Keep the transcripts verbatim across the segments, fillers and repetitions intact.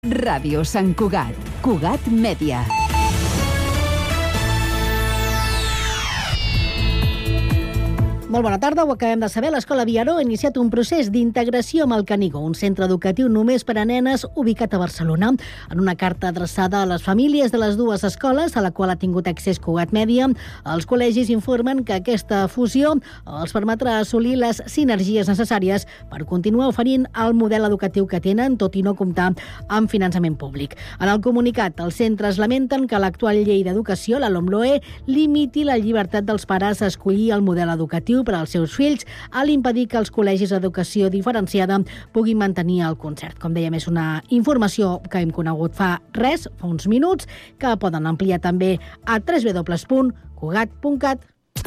Ràdio Sant Cugat. Cugat Mèdia. Molt bona tarda, ho acabem de saber. L'Escola Viaró ha iniciat un procés d'integració amb el Canigó, un centre educatiu només per a nenes ubicat a Barcelona. En una carta adreçada a les famílies de les dues escoles, a la qual ha tingut accés Cugat Mèdia, els col·legis informen que aquesta fusió els permetrà assolir les sinergies necessàries per continuar oferint el model educatiu que tenen, tot i no comptar amb finançament públic. En el comunicat, els centres lamenten que l'actual llei d'educació, la LOMLOE, limiti la llibertat dels pares a escollir el model educatiu per als seus fills, a l'impedir que els col·legis d'educació diferenciada puguin mantenir el concert. Com dèiem, és una informació que hem conegut fa res, fa uns minuts, que poden ampliar també a w w w punt cugat punt cat.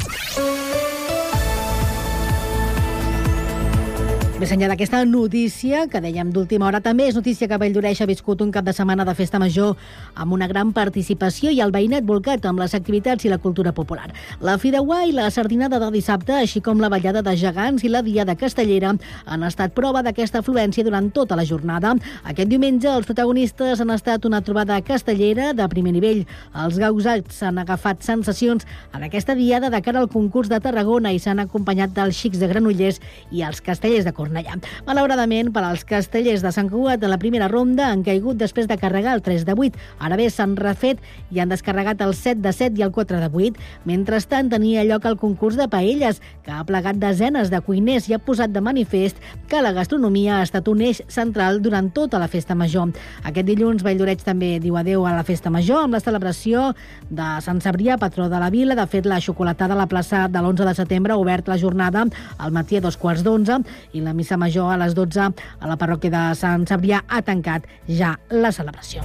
Més enllà d'aquesta notícia, que dèiem d'última hora, també és notícia que Valldoreix ha viscut un cap de setmana de festa major amb una gran participació i el veïnet volcat amb les activitats i la cultura popular. La Fideuà i la Sardinada de dissabte, així com la ballada de gegants i la Diada Castellera, han estat prova d'aquesta afluència durant tota la jornada. Aquest diumenge els protagonistes han estat una trobada castellera de primer nivell. Els gausats han agafat sensacions en aquesta diada de cara al concurs de Tarragona i s'han acompanyat dels xics de Granollers i els castellers de Cornellà. Malauradament, per als castellers de Sant Cugat, en la primera ronda han caigut després de carregar el tres de vuit. Ara bé, s'han refet i han descarregat el set de set i el quatre de vuit. Mentrestant, tenia lloc el concurs de paelles, que ha plegat desenes de cuiners i ha posat de manifest que la gastronomia ha estat un eix central durant tota la festa major. Aquest dilluns, Valldoreix també diu adeu a la festa major amb la celebració de Sant Cebrià, patró de la vila. De fet, la xocolatada a la plaça de l'onze de setembre ha obert la jornada al matí a dos quarts d'onze i la missa major a les dotze a la parròquia de Sant Cebrià ha tancat ja la celebració.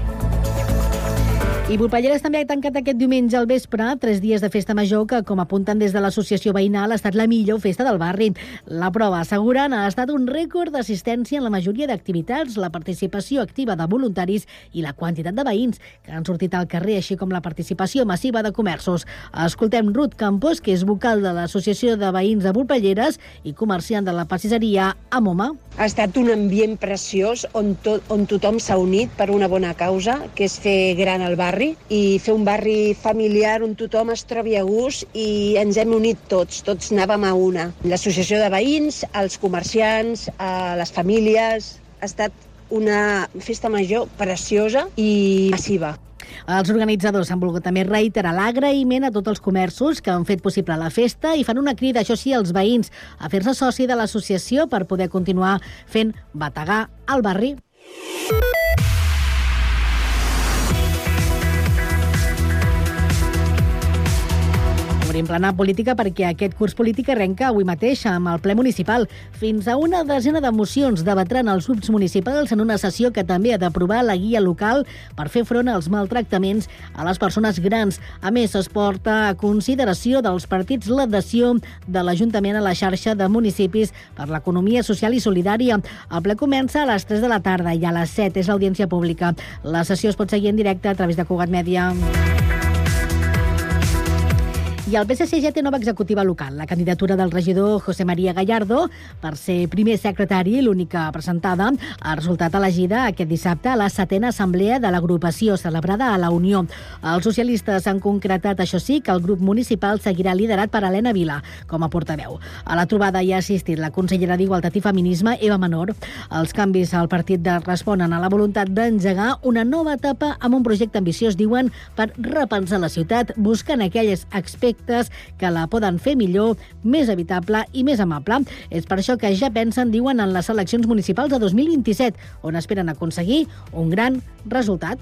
I Volpelleres també ha tancat aquest diumenge al vespre tres dies de festa major que, com apunten des de l'associació veïnal, ha estat la millor festa del barri. La prova, asseguren, ha estat un rècord d'assistència en la majoria d'activitats, la participació activa de voluntaris i la quantitat de veïns que han sortit al carrer, així com la participació massiva de comerços. Escoltem Ruth Campos, que és vocal de l'Associació de Veïns de Volpelleres i comerciant de la pastisseria Amoma. Ha estat un ambient preciós on, to on tothom s'ha unit per una bona causa, que és fer gran el barri i fer un barri familiar on tothom es trobi a gust i ens hem unit tots, tots anàvem a una. L'associació de veïns, els comerciants, eh, les famílies, ha estat una festa major preciosa i massiva. Els organitzadors han volgut també reiterar l'agraïment a tots els comerços que han fet possible la festa i fan una crida, això sí, als veïns a fer-se soci de l'associació per poder continuar fent bategar al barri. Obrim plana política perquè aquest curs polític arrenca avui mateix amb el ple municipal. Fins a una desena de mocions debatran els grups municipals en una sessió que també ha d'aprovar la guia local per fer front als maltractaments a les persones grans. A més, es porta a consideració dels partits l'adhesió de l'Ajuntament a la xarxa de municipis per l'economia social i solidària. El ple comença a les tres de la tarda i a les set és l'audiència pública. La sessió es pot seguir en directe a través de Cugat Mèdia. I el P S C ja té nova executiva local. La candidatura del regidor José María Gallardo per ser primer secretari, l'única presentada, ha resultat elegida aquest dissabte a la setena assemblea de l'agrupació celebrada a la Unió. Els socialistes han concretat, això sí, que el grup municipal seguirà liderat per Helena Vila com a portaveu. A la trobada hi ha assistit la consellera d'Igualtat i Feminisme, Eva Menor. Els canvis al partit responen a la voluntat d'engegar una nova etapa amb un projecte ambiciós, diuen, per repensar la ciutat, buscant aquells aspectes que la poden fer millor, més habitable i més amable. És per això que ja pensen, diuen, en les eleccions municipals de dos mil vint-i-set, on esperen aconseguir un gran resultat.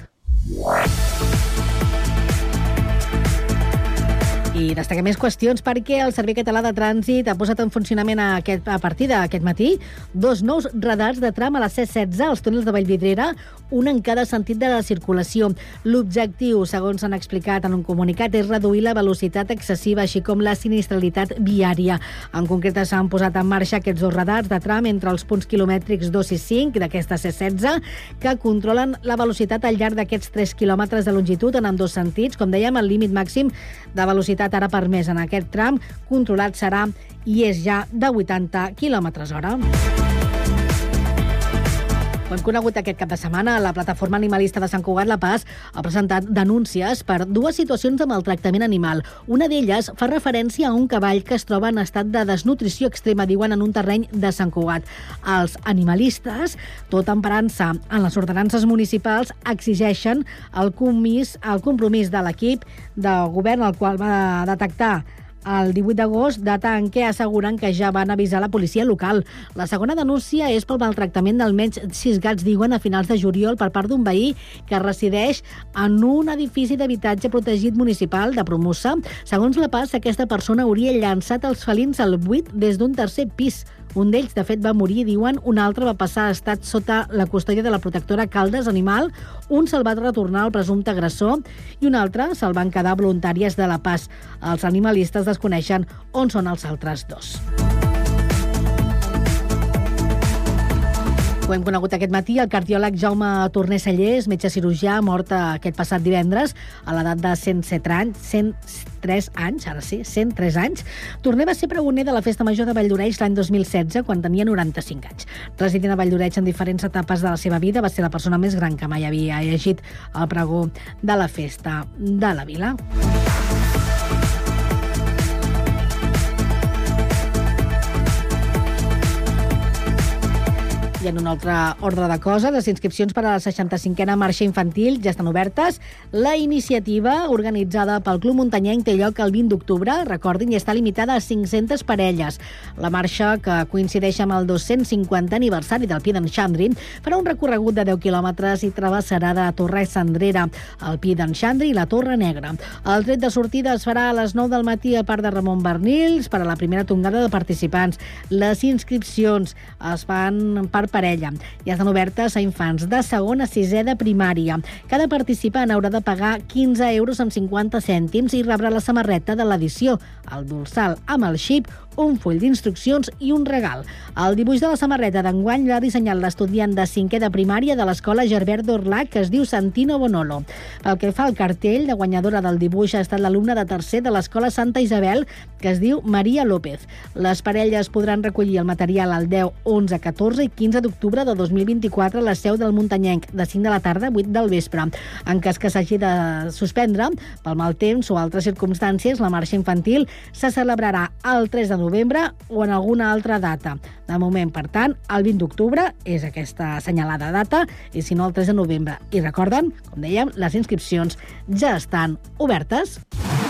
I destaquem més qüestions perquè el Servei Català de Trànsit ha posat en funcionament a, aquest, a partir d'aquest matí dos nous radars de tram a la C setze als túnels de Vallvidrera, un en cada sentit de la circulació. L'objectiu, segons s'han explicat en un comunicat, és reduir la velocitat excessiva, així com la sinistralitat viària. En concret, s'han posat en marxa aquests dos radars de tram entre els punts quilomètrics dos i cinc d'aquesta C setze, que controlen la velocitat al llarg d'aquests tres quilòmetres de longitud en ambdós sentits. Com dèiem, el límit màxim de velocitat ara permès en aquest tram controlat serà i és ja de vuitanta quilòmetres hora. Ho hem conegut aquest cap de setmana. La plataforma animalista de Sant Cugat, La Paz, ha presentat denúncies per dues situacions de maltractament animal. Una d'elles fa referència a un cavall que es troba en estat de desnutrició extrema, diuen, en un terreny de Sant Cugat. Els animalistes, tot emparant-se en les ordenances municipals, exigeixen el compromís, el compromís de l'equip de govern, el qual va detectar el divuit d'agost, data en què asseguren que ja van avisar la policia local. La segona denúncia és pel maltractament d'almenys sis gats, diuen, a finals de juliol per part d'un veí que resideix en un edifici d'habitatge protegit municipal de Promusa. Segons La Paz, aquesta persona hauria llançat els felins al buit des d'un tercer pis. Un d'ells, de fet, va morir, diuen, un altre va passar a estat sota la custòdia de la protectora Caldes Animal, un se'l va retornar al presumpte agressor i un altre se'l van quedar voluntàries de La Paz. Els animalistes desconeixen on són els altres dos. Ho hem conegut aquest matí. El cardiòleg Jaume Torner Cellers, metge cirurgià, mort aquest passat divendres a l'edat de cent set anys, cent tres anys, ara sí, cent tres anys. Torner va ser pregoner de la Festa Major de Valldoreix l'any dos mil setze, quan tenia noranta-cinc anys. Residint a Valldoreix en diferents etapes de la seva vida, va ser la persona més gran que mai havia llegit el pregó de la festa de la vila. I en un altre ordre de coses, les inscripcions per a la seixanta-cinquena marxa infantil ja estan obertes. La iniciativa, organitzada pel Club Muntanyenc, té lloc el vint d'octubre, recordin, i està limitada a cinc-centes parelles. La marxa, que coincideix amb el dos-cents cinquantè aniversari del Pi d'en Xandri, farà un recorregut de deu quilòmetres i travessarà de Torre Sandrera, el Pi d'en Xandri i la Torre Negra. El tret de sortida es farà a les nou del matí a Parc de Ramon Bernils per a la primera tongada de participants. Les inscripcions es fan per parella i estan obertes a infants de segon a sisè de primària. Cada participant haurà de pagar quinze euros amb cinquanta cèntims i rebrà la samarreta de l'edició, el dorsal amb el xip, un full d'instruccions i un regal. El dibuix de la samarreta d'enguany l'ha dissenyat l'estudiant de cinquè de primària de l'escola Gerbert d'Orlac, que es diu Santino Bonolo. Pel que fa al cartell, la guanyadora del dibuix ha estat l'alumne de tercer de l'escola Santa Isabel, que es diu Maria López. Les parelles podran recollir el material el deu, onze, catorze i quinze d'octubre de dos mil vint-i-quatre a la seu del Muntanyenc, de cinc de la tarda a vuit del vespre. En cas que s'hagi de suspendre pel mal temps o altres circumstàncies, la marxa infantil se celebrarà el tres de novembre novembre o en alguna altra data. De moment, per tant, el vint d'octubre és aquesta assenyalada data i si no el tres de novembre. I recorden, com dèiem, les inscripcions ja estan obertes.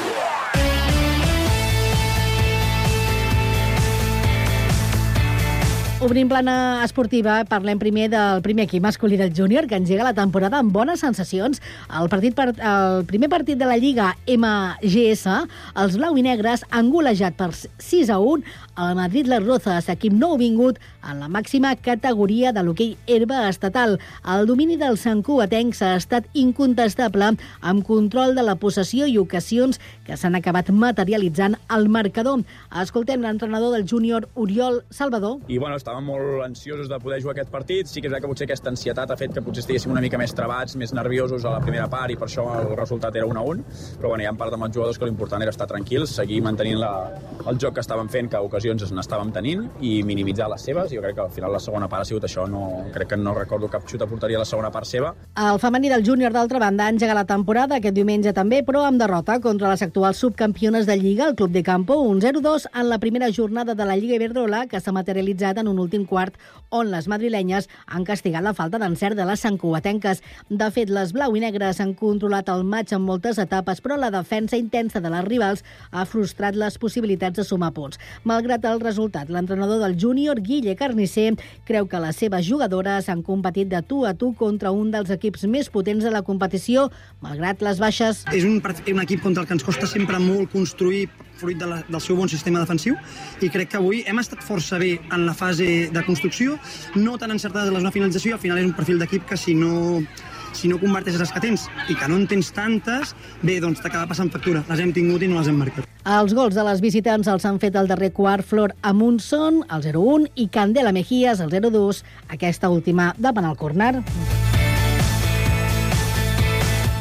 Obrim plana esportiva, parlem primer del primer equip masculí del júnior, que engega la temporada amb bones sensacions. El, partit per, el primer partit de la Lliga M G S, els blau i negres han golejat per sis a un al Madrid Las Rozas, equip nouvingut en la màxima categoria de l'hoquei herba estatal. El domini dels santcugatencs ha estat incontestable, amb control de la possessió i ocasions que s'han acabat materialitzant al marcador. Escoltem l'entrenador del júnior, Oriol Salvador. I bueno, estàvem molt ansiosos de poder jugar aquest partit. Sí que és veritat que potser aquesta ansietat ha fet que potser estiguéssim una mica més trebats, més nerviosos a la primera part i per això el resultat era un a un. Però bueno, ja hem parlat amb els jugadors que l'important era estar tranquils, seguir mantenint la, el joc que estàvem fent, que a ocasions n'estàvem tenint, i minimitzar les seves. Jo crec que al final la segona part ha sigut això. No, crec que no recordo cap xut a porteria a la segona part seva. El femení del júnior, d'altra banda, engega la temporada aquest diumenge també, però amb derrota contra les actuals subcampiones de Lliga, el Club de Campo, un zero dos en la primera jornada de la Lliga Iberdrola, que s'ha materialitzat en un últim quart on les madrilenyes han castigat la falta d'encert de les santcugatenques. De fet, les blau i negres han controlat el matx en moltes etapes, però la defensa intensa de les rivals ha frustrat les possibilitats de sumar punts. Malgrat el resultat, l'entrenador del júnior, Guille Carnisser, creu que les seves jugadores han competit de tu a tu contra un dels equips més potents de la competició, malgrat les baixes. És un, un equip contra el que ens costa sempre molt construir fruit de la, del seu bon sistema defensiu, i crec que avui hem estat força bé en la fase de construcció, no tan encertades en la finalització, i al final és un perfil d'equip que si no, si no converteixes les que tens i que no en tens tantes, bé, doncs t'acaba passant factura. Les hem tingut i no les hem marcat. Els gols de les visitants els han fet el darrer quart Flor Amundson, el zero un, i Candela Mejías, el zero dos, aquesta última davant el córner.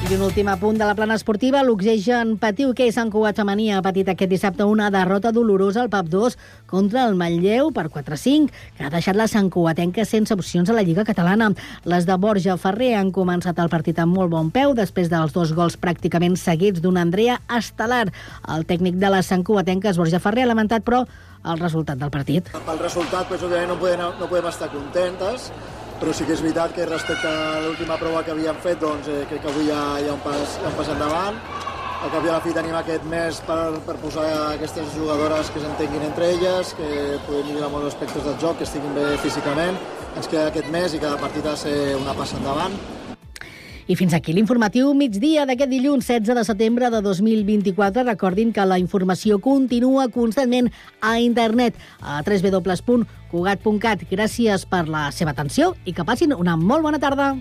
I un últim apunt de la plana esportiva, l'Oxegen Patí Hoquei Sant Cugat femení ha patit aquest dissabte una derrota dolorosa al P A P dos contra el Manlleu per quatre a cinc, que ha deixat la santcugatenca sense opcions a la Lliga Catalana. Les de Borja Ferrer han començat el partit amb molt bon peu, després dels dos gols pràcticament seguits d'una Andrea Estelar. El tècnic de les santcugatenques, Borja Ferrer, ha lamentat, però, el resultat del partit. Pel resultat, pues, òbviament, no podem, no podem estar contentes, però sí que és veritat que respecte a l'última prova que havíem fet, doncs eh, crec que avui hi ha, hi ha, un pas, hi ha un pas endavant. Al cap i a la fi tenim aquest mes per, per posar aquestes jugadores que s'entenguin entre elles, que puguin millorar molts aspectes del joc, que estiguin bé físicament. Ens queda aquest mes i cada partit ha de ser una passa endavant. I fins aquí l'informatiu migdia d'aquest dilluns setze de setembre de dos mil vint-i-quatre. Recordin que la informació continua constantment a internet a w w w punt cugat punt cat. Gràcies per la seva atenció i que passin una molt bona tarda.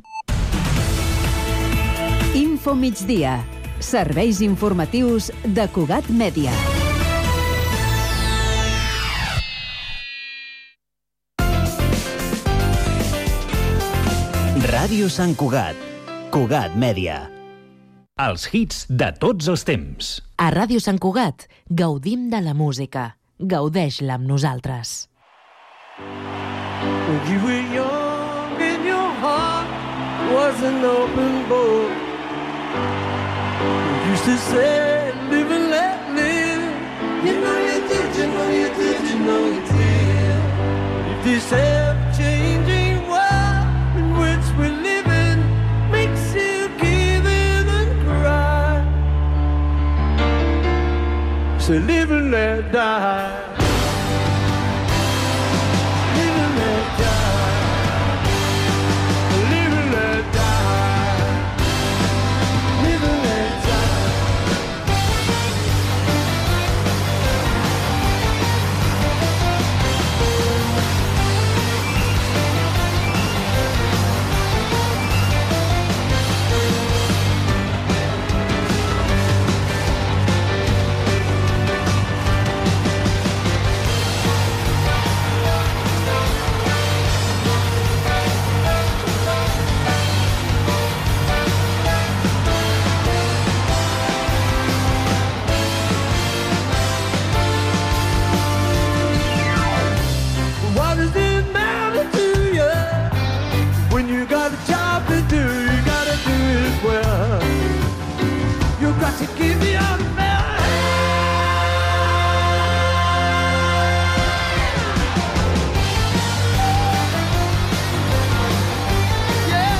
Info migdia. Serveis informatius de Cugat Mèdia. Ràdio Sant Cugat. Cugat Mèdia. Els hits de tots els temps. A Ràdio Sant Cugat gaudim de la música. Gaudeix-la amb nosaltres. When you were young and your heart was an open book, you used to say, live and let live. You know you did, you know you did, you know you did. If this ever-changing world in which we're living makes you give in and cry, so live and let die. Live and let die. Live and let die. Live and let die. What does it matter to you when you got a job to do? You gotta do it well. You got to give your best. Yeah.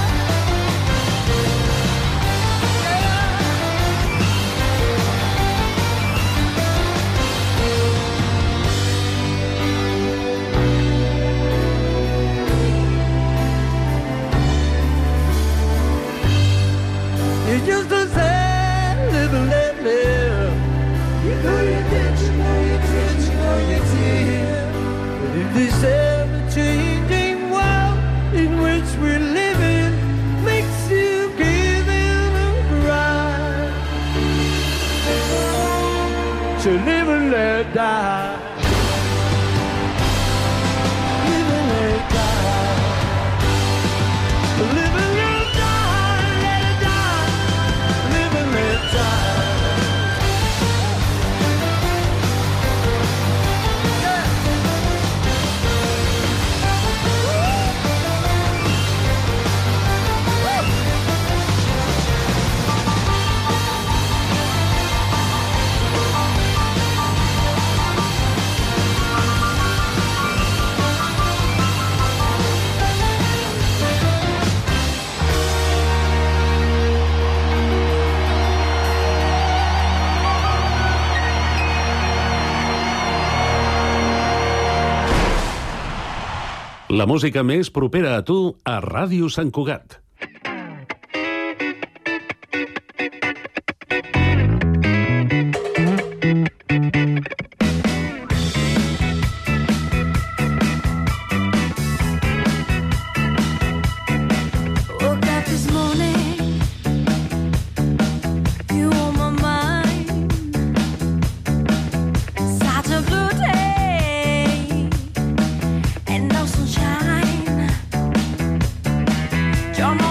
You just to say, live and let live. You know you did, you know you did, you know you did. But if this ever-changing world in which we're living makes you give in and cry, so live and let die. Live and let die. Live and let die. Let it die. Live and let die. Yeah. La música més propera a tu a Ràdio Sant Cugat. Woke up this morning, you on my mind. Such a blue day and no sunshine. You're my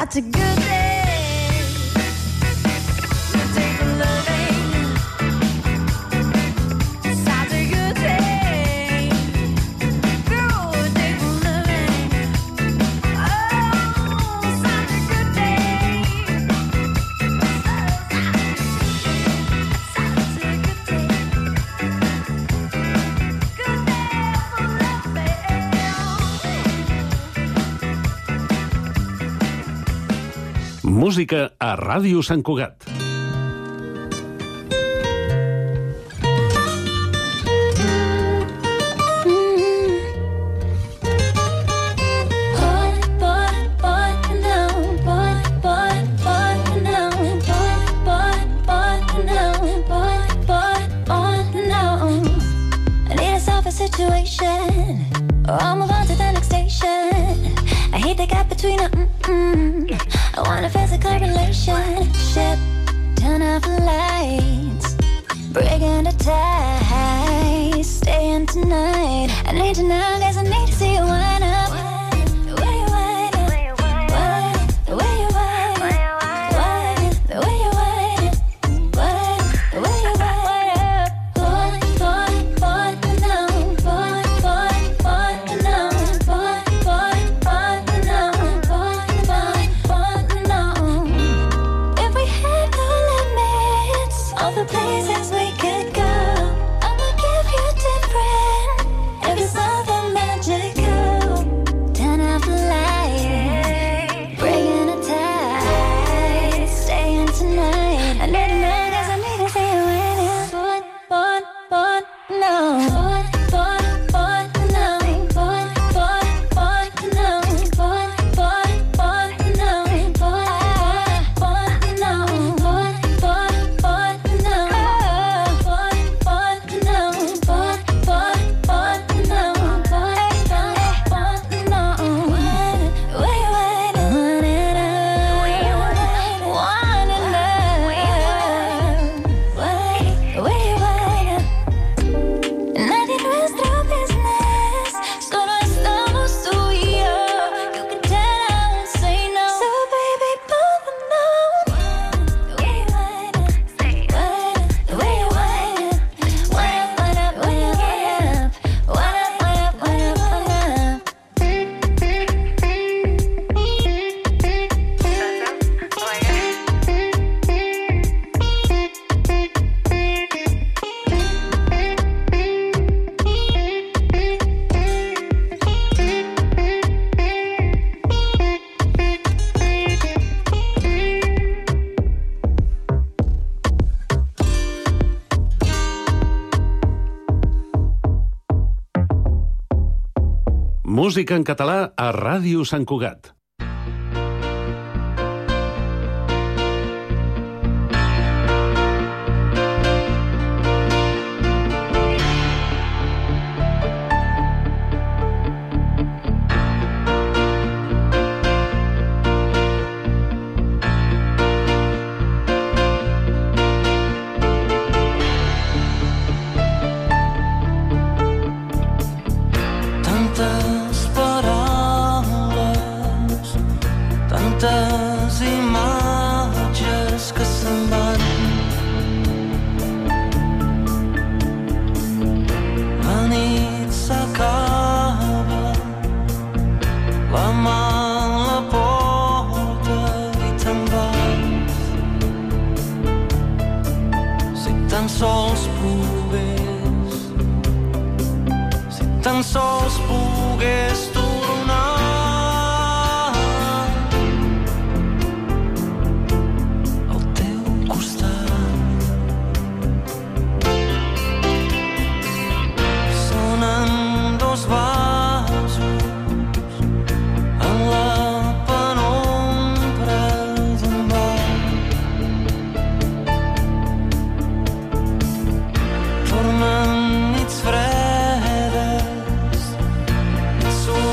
such a good day. You take a loving, such a good day. Girl, you take a loving, oh, such a good day. Such a good day. Good day for loving. Música a Ràdio Sant Cugat. Situation, or I'll move on to the next station. I hate the gap between a mm-mm. I want a physical relationship. Turn off the lights, breaking the ties, staying tonight. I need to know, guess I need to see you wind up. The way you wind up, wind, the way you wind up, wind, the way you wind up, wind, the way you wind up. Boy, boy, boy, no, boy, boy, boy, no, boy, boy, boy, no, boy, boy, boy, no. If we had no limits, all the places we could go, I'ma give you different. If it's something magical, turn off the light, breaking the tie, staying tonight. I need to know, 'cause I need to see you waiting. Boy, boy, boy, no. Boy, boy, boy, no. Boy, boy, boy, no. Boy, boy, boy, no. Boy, boy, no. Boy, boy, boy, no. Boy, boy, no. Boy, boy, boy, no. Boy, boy, boy, no. Where you waiting? Want it all. Want it all. Where you waiting? Nadie nuestro business, solo estamos tú y yo. You can tell I won't say no. So baby, put the no. The way you waiting, the way you waiting. Wind up, wind up, wind up, wind up, wind up, wind up, Música en català a Ràdio Sant Cugat. Tantes paraules, tantes imatges que se'n van. La nit s'acaba, la mà a la porta i te'n vas. Si tan sols pogués, si tan sols pogués tornar al teu costat. Sonen dos vasos en la penombra d'un bar. Formen nits fredes, nits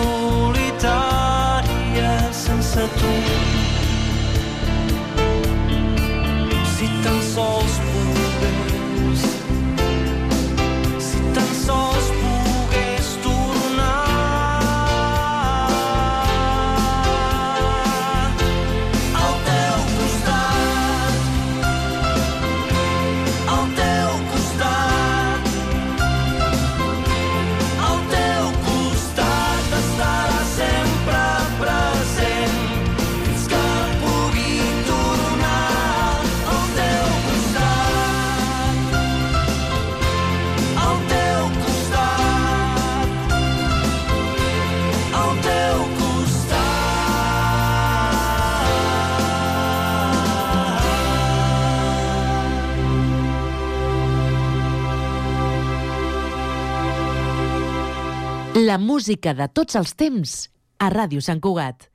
La música de tots els temps a Ràdio Sant Cugat.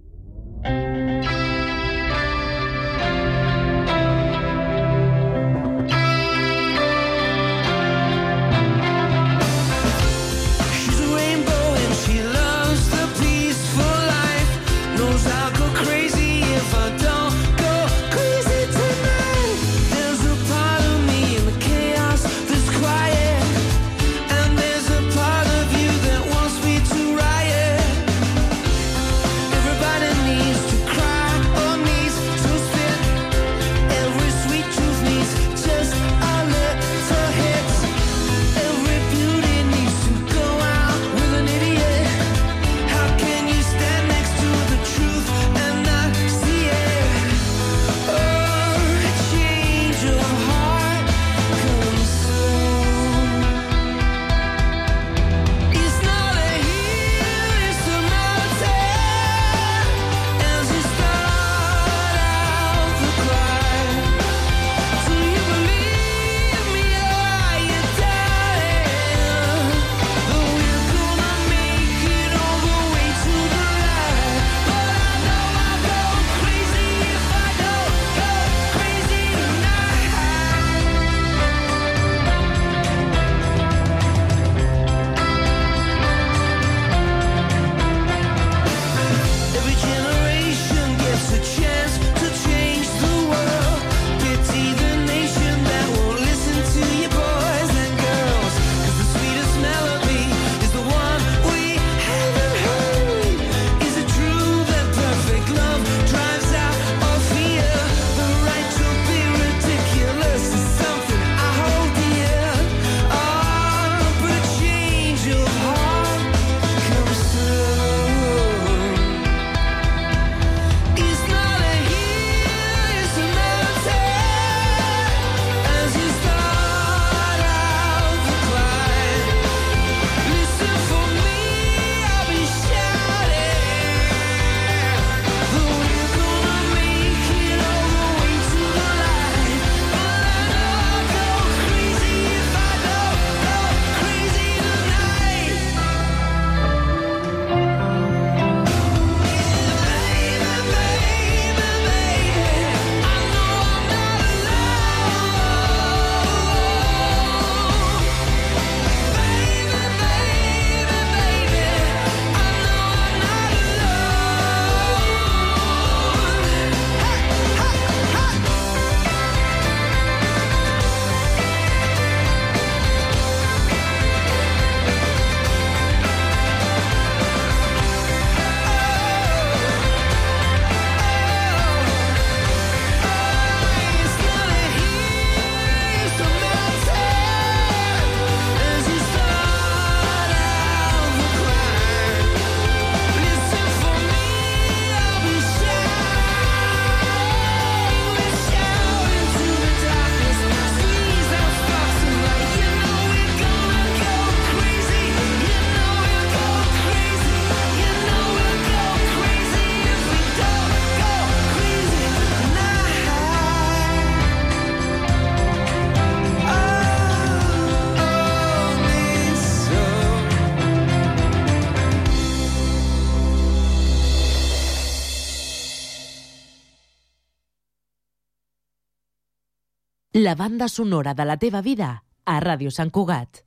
La banda sonora de la teva vida a Ràdio Sant Cugat.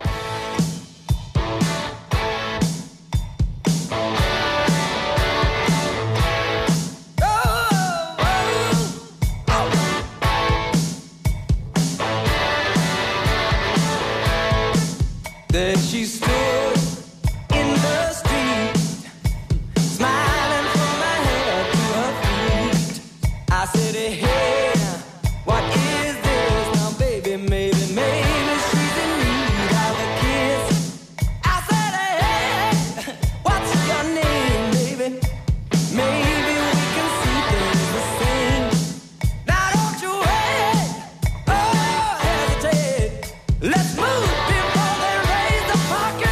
Then she stood in the street, smiling from her head to her feet. I said, hey, what is this now, baby? Maybe, maybe she's in need of a kiss. I said, hey, what's your name, baby? Maybe we can see things the same. Now don't you wait, oh, hesitate. Let's move before they raise the parking.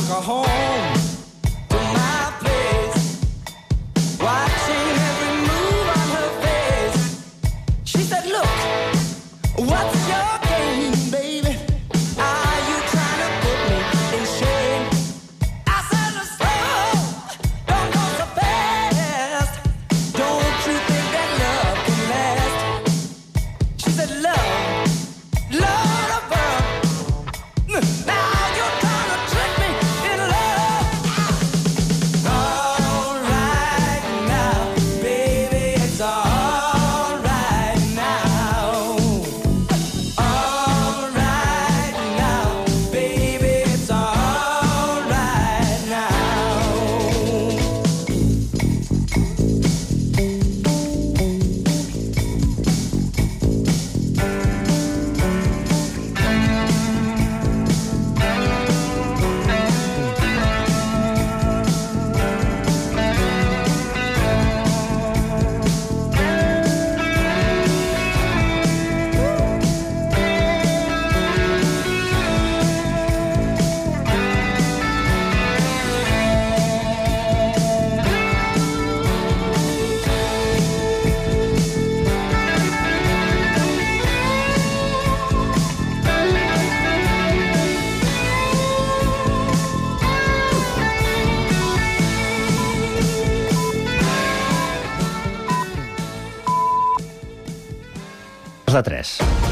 her home to my place, watching every move on her face. She said, look, what's your game, baby? Are you trying to put me in shame? I said, slow, don't go so fast. Don't you think that love can last? She said, love, love of her. Now you're trying to trick me in love. All right now, baby, it's all right now. All right now, baby, it's all right now. de tres.